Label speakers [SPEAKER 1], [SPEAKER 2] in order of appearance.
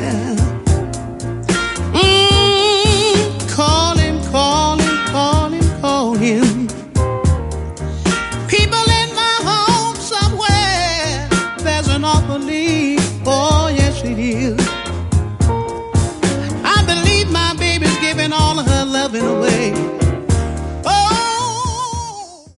[SPEAKER 1] Call him, call him, call him, call him. People in my home somewhere, there's an awful need. Oh, yes, it is. I believe my baby's giving all her